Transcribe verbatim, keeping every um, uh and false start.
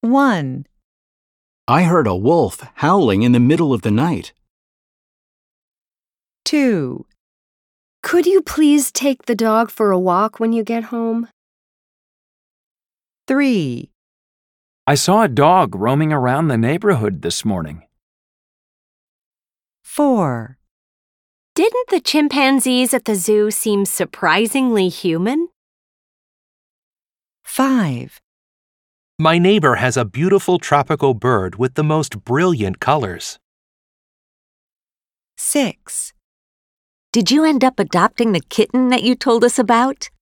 one, I heard a wolf howling in the middle of the night. two, Could you please take the dog for a walk when you get home? three, I saw a dog roaming around the neighborhood this morning. four, Didn't the chimpanzees at the zoo seem surprisingly human? five, My neighbor has a beautiful tropical bird with the most brilliant colors. six, Did you end up adopting the kitten that you told us about?